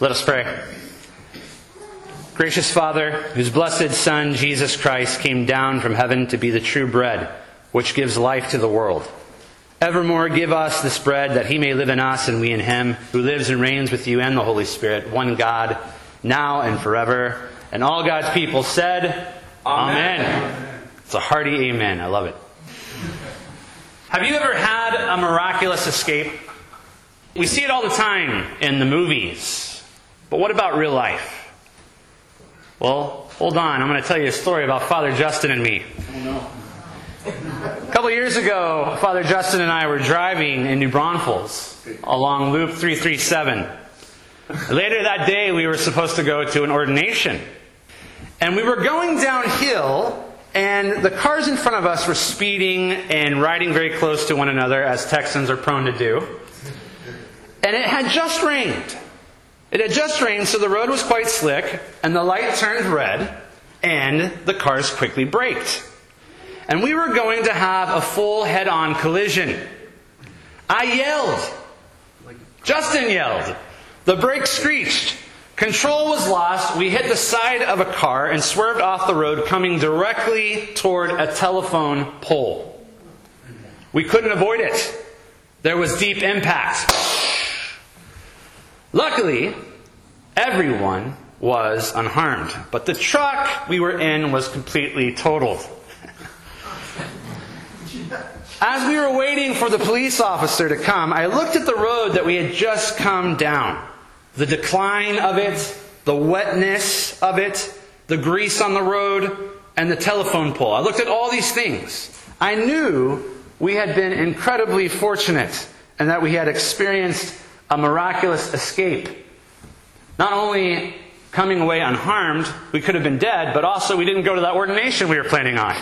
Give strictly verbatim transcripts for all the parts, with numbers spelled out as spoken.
Let us pray. Gracious Father, whose blessed Son, Jesus Christ, came down from heaven to be the true bread, which gives life to the world. Evermore give us this bread, that he may live in us and we in him, who lives and reigns with you and the Holy Spirit, one God, now and forever. And all God's people said, Amen. Amen. It's a hearty amen. I love it. Have you ever had a miraculous escape? We see it all the time in the movies. But what about real life? Well, hold on. I'm going to tell you a story about Father Justin and me. Oh, no. A couple years ago, Father Justin and I were driving in New Braunfels along Loop three thirty-seven. Later that day, we were supposed to go to an ordination. And we were going downhill, and the cars in front of us were speeding and riding very close to one another, as Texans are prone to do. And it had just rained. It had just rained, so the road was quite slick, and the light turned red, and the cars quickly braked. And we were going to have a full head-on collision. I yelled. Justin yelled. The brakes screeched. Control was lost. We hit the side of a car and swerved off the road, coming directly toward a telephone pole. We couldn't avoid it. There was deep impact. Luckily, everyone was unharmed, but the truck we were in was completely totaled. As we were waiting for the police officer to come, I looked at the road that we had just come down. The decline of it, the wetness of it, the grease on the road, and the telephone pole. I looked at all these things. I knew we had been incredibly fortunate and that we had experienced a miraculous escape. Not only coming away unharmed, we could have been dead, but also we didn't go to that ordination we were planning on.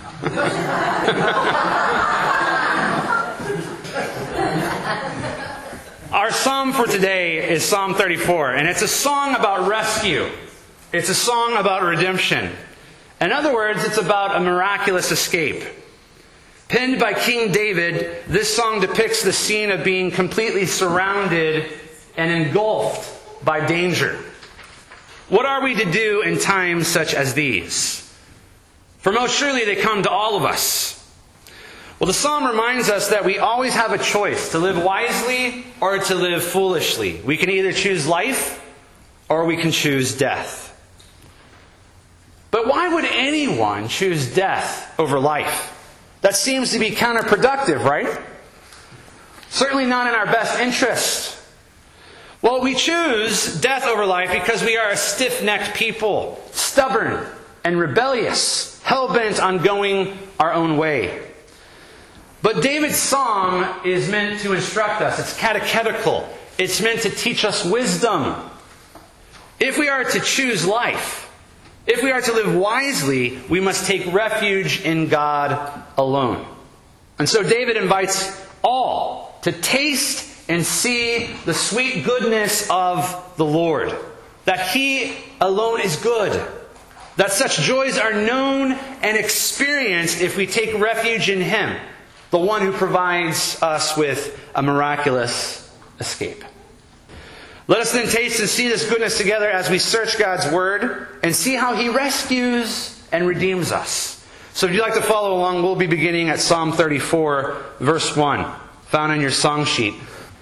Our psalm for today is Psalm thirty-four, and it's a song about rescue. It's a song about redemption. In other words, it's about a miraculous escape. Penned by King David, this song depicts the scene of being completely surrounded and engulfed by danger. What are we to do in times such as these? For most surely they come to all of us. Well, the psalm reminds us that we always have a choice to live wisely or to live foolishly. We can either choose life or we can choose death. But why would anyone choose death over life? That seems to be counterproductive, right? Certainly not in our best interest. Well, we choose death over life because we are a stiff-necked people, stubborn and rebellious, hell-bent on going our own way. But David's psalm is meant to instruct us. It's catechetical. It's meant to teach us wisdom. If we are to choose life, if we are to live wisely, we must take refuge in God alone. And so David invites all to taste and see the sweet goodness of the Lord. That He alone is good. That such joys are known and experienced if we take refuge in Him, the one who provides us with a miraculous escape. Let us then taste and see this goodness together as we search God's Word and see how He rescues and redeems us. So if you'd like to follow along, we'll be beginning at Psalm thirty-four, verse one, found on your song sheet.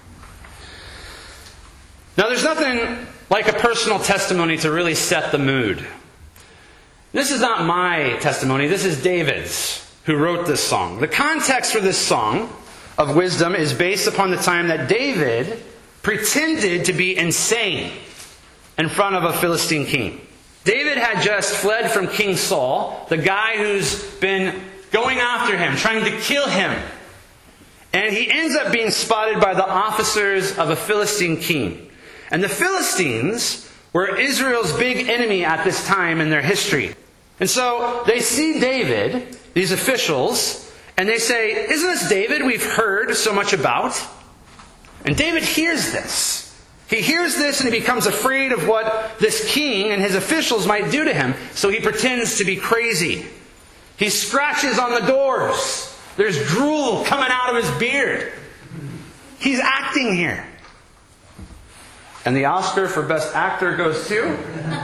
Now there's nothing like a personal testimony to really set the mood. This is not my testimony, this is David's, who wrote this song. The context for this song of wisdom is based upon the time that David pretended to be insane in front of a Philistine king. David had just fled from King Saul, the guy who's been going after him, trying to kill him. And he ends up being spotted by the officers of a Philistine king. And the Philistines were Israel's big enemy at this time in their history. And so they see David, these officials, and they say, "Isn't this David we've heard so much about?" And David hears this. He hears this and he becomes afraid of what this king and his officials might do to him. So he pretends to be crazy. He scratches on the doors. There's drool coming out of his beard. He's acting here. And the Oscar for Best Actor goes to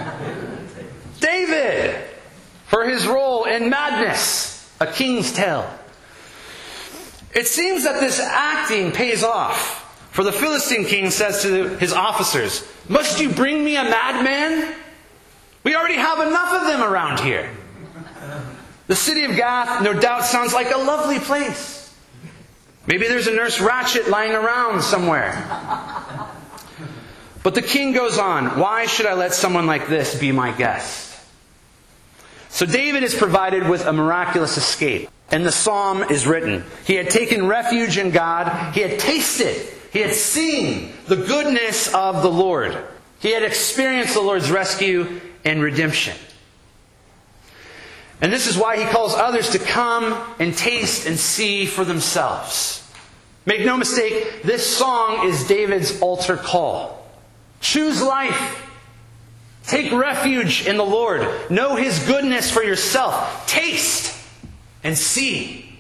David for his role in Madness, A King's Tale. It seems that this acting pays off. For the Philistine king says to his officers, "Must you bring me a madman? We already have enough of them around here." The city of Gath no doubt sounds like a lovely place. Maybe there's a Nurse Ratched lying around somewhere. But the king goes on, "Why should I let someone like this be my guest?" So David is provided with a miraculous escape. And the psalm is written. He had taken refuge in God. He had tasted, he had seen the goodness of the Lord. He had experienced the Lord's rescue and redemption. And this is why he calls others to come and taste and see for themselves. Make no mistake, this song is David's altar call. Choose life. Take refuge in the Lord. Know His goodness for yourself. Taste and see.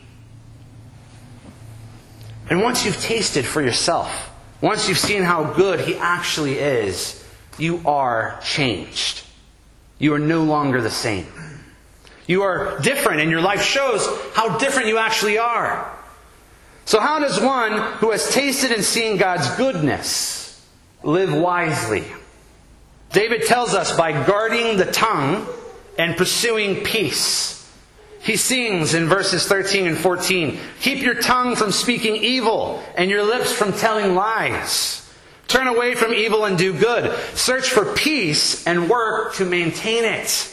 And once you've tasted for yourself, once you've seen how good He actually is, you are changed. You are no longer the same. You are different, and your life shows how different you actually are. So how does one who has tasted and seen God's goodness live wisely? David tells us by guarding the tongue and pursuing peace. He sings in verses thirteen and fourteen, "Keep your tongue from speaking evil and your lips from telling lies. Turn away from evil and do good. Search for peace and work to maintain it."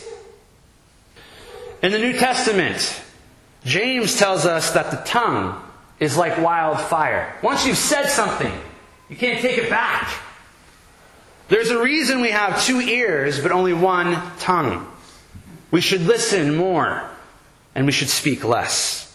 In the New Testament, James tells us that the tongue is like wildfire. Once you've said something, you can't take it back. There's a reason we have two ears but only one tongue. We should listen more and we should speak less.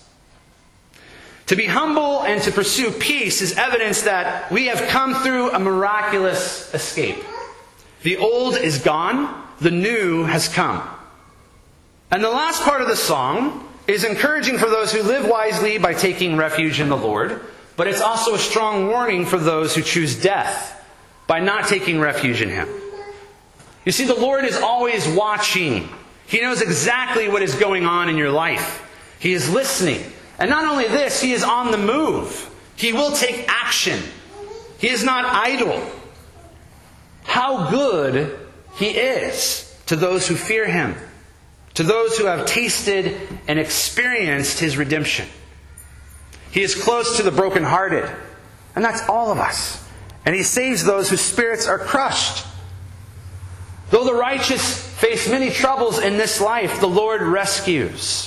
To be humble and to pursue peace is evidence that we have come through a miraculous escape. The old is gone, the new has come. And the last part of the song is encouraging for those who live wisely by taking refuge in the Lord, but it's also a strong warning for those who choose death by not taking refuge in Him. You see, the Lord is always watching. He knows exactly what is going on in your life. He is listening. And not only this, He is on the move. He will take action. He is not idle. How good He is to those who fear Him, to those who have tasted and experienced His redemption. He is close to the brokenhearted, and that's all of us. And He saves those whose spirits are crushed. Though the righteous face many troubles in this life, the Lord rescues.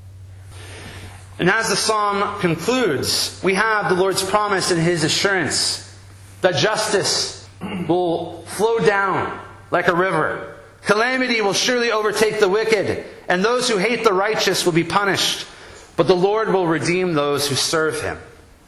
And as the psalm concludes, we have the Lord's promise and His assurance that justice will flow down like a river. Calamity will surely overtake the wicked, and those who hate the righteous will be punished. But the Lord will redeem those who serve Him.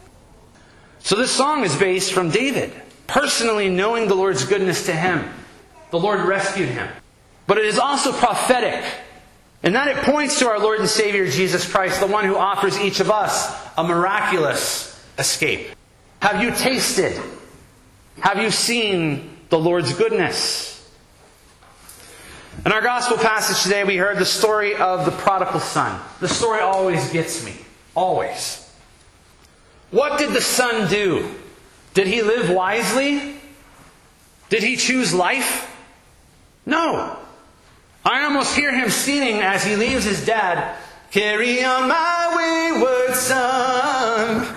So this song is based from David, personally knowing the Lord's goodness to him. The Lord rescued him. But it is also prophetic, in that it points to our Lord and Savior Jesus Christ, the one who offers each of us a miraculous escape. Have you tasted? Have you seen the Lord's goodness? In our gospel passage today, we heard the story of the prodigal son. The story always gets me. Always. What did the son do? Did he live wisely? Did he choose life? No. I almost hear him singing as he leaves his dad, "Carry on my wayward son."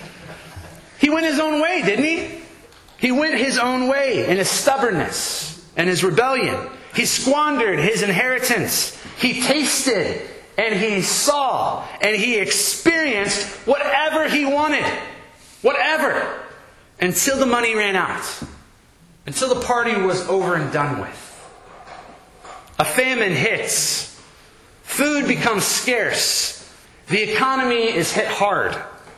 He went his own way, didn't he? He went his own way in his stubbornness and his rebellion. He squandered his inheritance. He tasted and he saw and he experienced whatever he wanted. Whatever. Until the money ran out. Until the party was over and done with. A famine hits. Food becomes scarce. The economy is hit hard.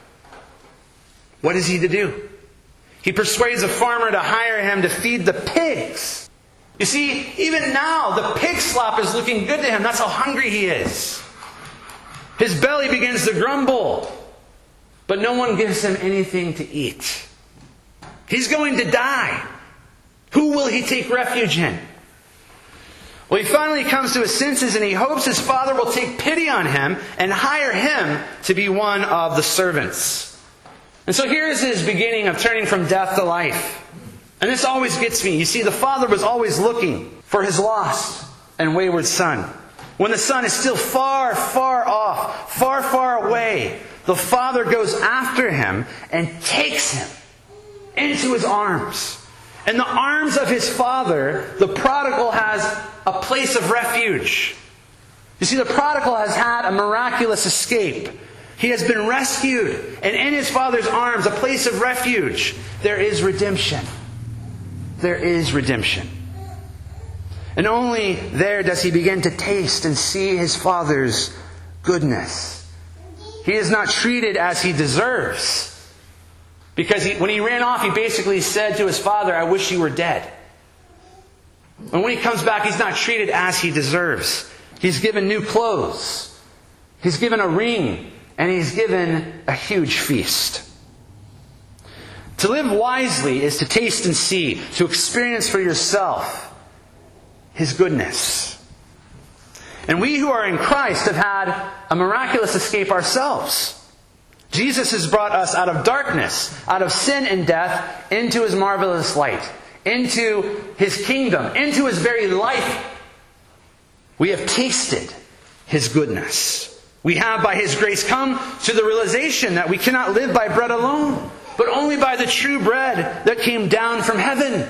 What is he to do? He persuades a farmer to hire him to feed the pigs. You see, even now, the pig slop is looking good to him. That's how hungry he is. His belly begins to grumble. But no one gives him anything to eat. He's going to die. Who will he take refuge in? Well, he finally comes to his senses and he hopes his father will take pity on him and hire him to be one of the servants. And so here's his beginning of turning from death to life. And this always gets me. You see, the father was always looking for his lost and wayward son. When the son is still far, far off, far, far away, the father goes after him and takes him into his arms. In the arms of his father, the prodigal has a place of refuge. You see, the prodigal has had a miraculous escape. He has been rescued. And in his father's arms, a place of refuge, there is redemption. There is redemption. And only there does he begin to taste and see his father's goodness. He is not treated as he deserves. Because he, when he ran off, he basically said to his father, I wish you were dead. And when he comes back, he's not treated as he deserves. He's given new clothes. He's given a ring. And he's given a huge feast. To live wisely is to taste and see, to experience for yourself His goodness. And we who are in Christ have had a miraculous escape ourselves. Jesus has brought us out of darkness, out of sin and death, into His marvelous light, into His kingdom, into His very life. We have tasted His goodness. We have, by His grace, come to the realization that we cannot live by bread alone, but only by the true bread that came down from heaven.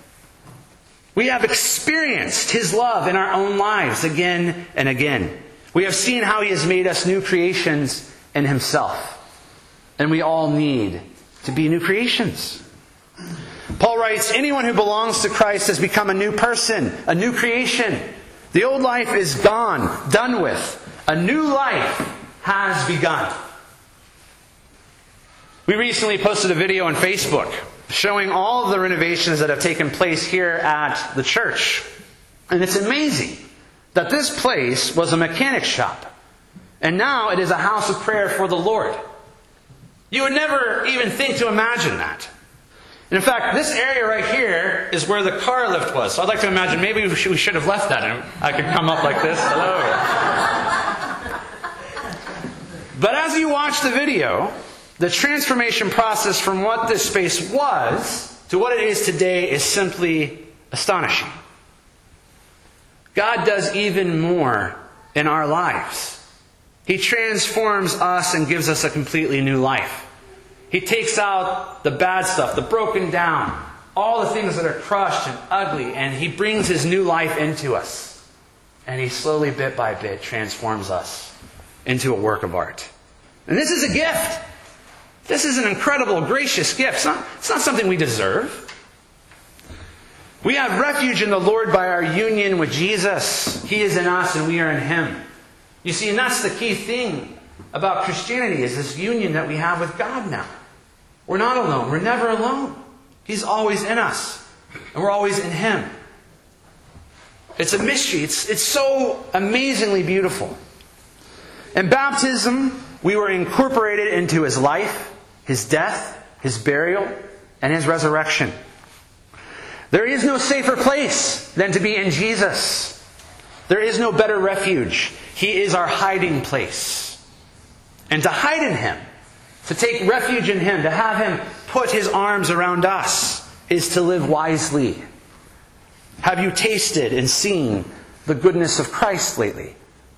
We have experienced His love in our own lives again and again. We have seen how He has made us new creations in Himself. And we all need to be new creations. Paul writes, anyone who belongs to Christ has become a new person, a new creation. The old life is gone, done with. A new life has begun. We recently posted a video on Facebook showing all of the renovations that have taken place here at the church. And it's amazing that this place was a mechanic shop. And now it is a house of prayer for the Lord. You would never even think to imagine that. And in fact, this area right here is where the car lift was. So I'd like to imagine maybe we should, we should have left that and I could come up like this. Hello. But as you watch the video, the transformation process from what this space was to what it is today is simply astonishing. God does even more in our lives. He transforms us and gives us a completely new life. He takes out the bad stuff, the broken down, all the things that are crushed and ugly, and He brings His new life into us. And He slowly, bit by bit, transforms us into a work of art. And this is a gift. This is an incredible, gracious gift. It's not, it's not something we deserve. We have refuge in the Lord by our union with Jesus. He is in us and we are in Him. You see, and that's the key thing about Christianity, is this union that we have with God now. We're not alone. We're never alone. He's always in us. And we're always in Him. It's a mystery. It's, it's so amazingly beautiful. In baptism, we were incorporated into His life, His death, His burial, and His resurrection. There is no safer place than to be in Jesus. There is no better refuge. He is our hiding place. And to hide in Him, to take refuge in Him, to have Him put His arms around us, is to live wisely. Have you tasted and seen the goodness of Christ lately?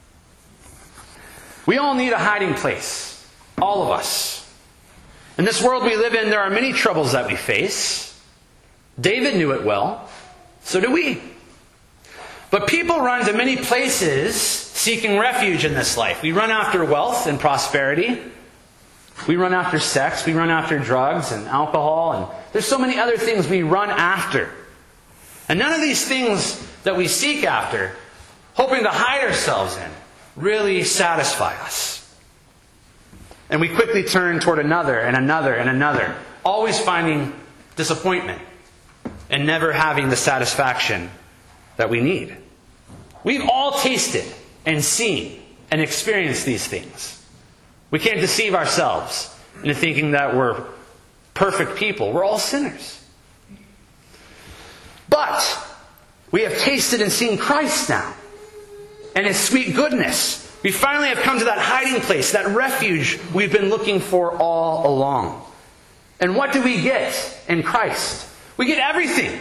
We all need a hiding place. All of us. In this world we live in, there are many troubles that we face. David knew it well. So do we. But people run to many places seeking refuge in this life. We run after wealth and prosperity. We run after sex. We run after drugs and alcohol. And there's so many other things we run after. And none of these things that we seek after, hoping to hide ourselves in, really satisfy us. And we quickly turn toward another and another and another, always finding disappointment and never having the satisfaction that we need. We've all tasted and seen and experienced these things. We can't deceive ourselves into thinking that we're perfect people. We're all sinners. But we have tasted and seen Christ now, and His sweet goodness. We finally have come to that hiding place, that refuge we've been looking for all along. And what do we get in Christ? We get everything.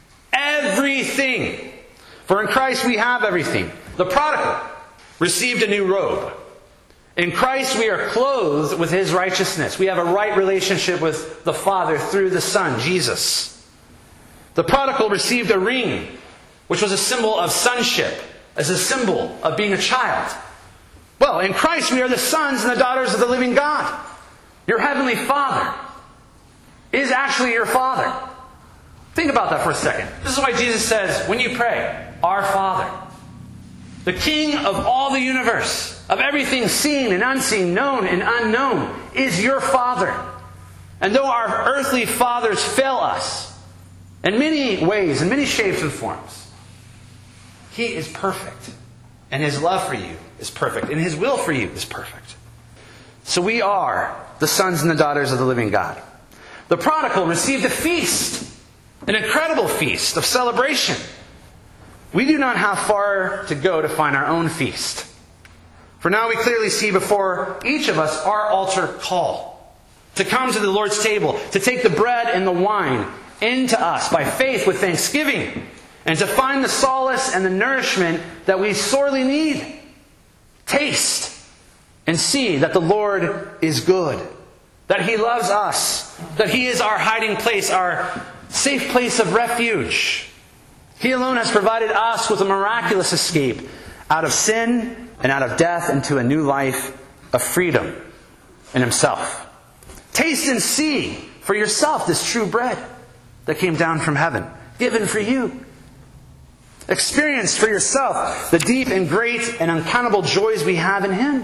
Everything. For in Christ we have everything. The prodigal received a new robe. In Christ we are clothed with His righteousness. We have a right relationship with the Father through the Son, Jesus. The prodigal received a ring, which was a symbol of sonship, as a symbol of being a child. Well, in Christ we are the sons and the daughters of the living God. Your heavenly Father is actually your Father. Think about that for a second. This is why Jesus says, when you pray, Our Father. The King of all the universe, of everything seen and unseen, known and unknown, is your Father. And though our earthly fathers fail us in many ways, in many shapes and forms, He is perfect. And His love for you is perfect. And His will for you is perfect. So we are the sons and the daughters of the living God. The prodigal received a feast. An incredible feast of celebration. We do not have far to go to find our own feast. For now we clearly see before each of us our altar call. To come to the Lord's table. To take the bread and the wine into us by faith with thanksgiving. And to find the solace and the nourishment that we sorely need. Taste and see that the Lord is good. That He loves us. That He is our hiding place, our safe place of refuge. He alone has provided us with a miraculous escape out of sin and out of death into a new life of freedom in Himself. Taste and see for yourself this true bread that came down from heaven, given for you. Experience for yourself the deep and great and uncountable joys we have in Him.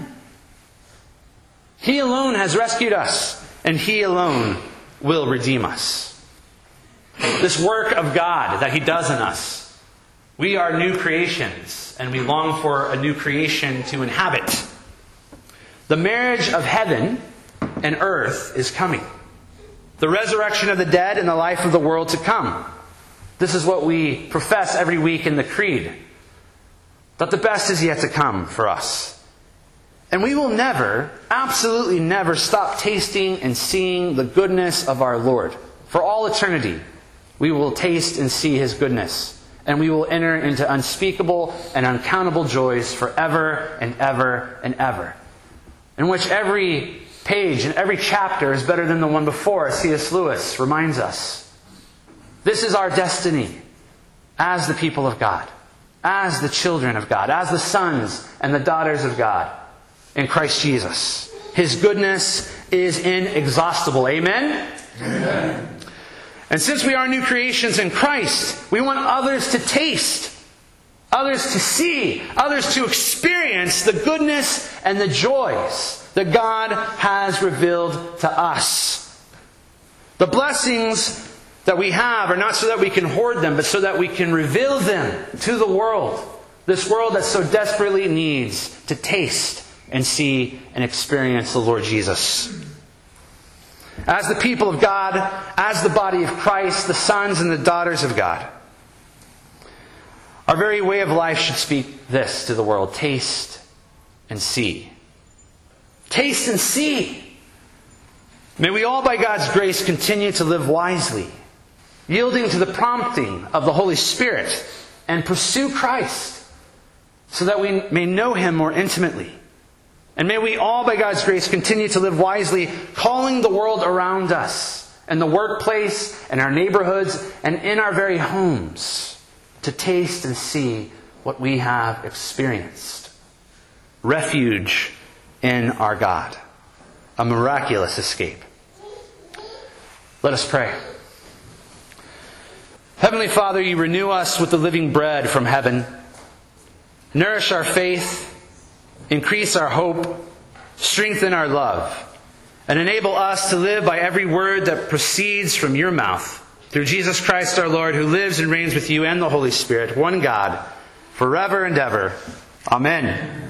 He alone has rescued us, and He alone will redeem us. This work of God that He does in us, we are new creations, and we long for a new creation to inhabit. The marriage of heaven and earth is coming. The resurrection of the dead and the life of the world to come. This is what we profess every week in the Creed. That the best is yet to come for us. And we will never, absolutely never stop tasting and seeing the goodness of our Lord. For all eternity, we will taste and see His goodness. And we will enter into unspeakable and uncountable joys forever and ever and ever. In which every page and every chapter is better than the one before, as C S Lewis reminds us. This is our destiny as the people of God, as the children of God, as the sons and the daughters of God in Christ Jesus. His goodness is inexhaustible. Amen? Amen. And since we are new creations in Christ, we want others to taste, others to see, others to experience the goodness and the joys that God has revealed to us. The blessings that we have are not so that we can hoard them, but so that we can reveal them to the world. This world that so desperately needs to taste and see and experience the Lord Jesus. As the people of God, as the body of Christ, the sons and the daughters of God, our very way of life should speak this to the world. Taste and see. Taste and see. May we all, by God's grace, continue to live wisely, yielding to the prompting of the Holy Spirit, and pursue Christ, so that we may know Him more intimately. And may we all, by God's grace, continue to live wisely, calling the world around us, in the workplace, in our neighborhoods, and in our very homes, to taste and see what we have experienced. Refuge in our God. A miraculous escape. Let us pray. Heavenly Father, You renew us with the living bread from heaven. Nourish our faith, increase our hope, strengthen our love, and enable us to live by every word that proceeds from Your mouth. Through Jesus Christ our Lord, who lives and reigns with You and the Holy Spirit, one God, forever and ever. Amen.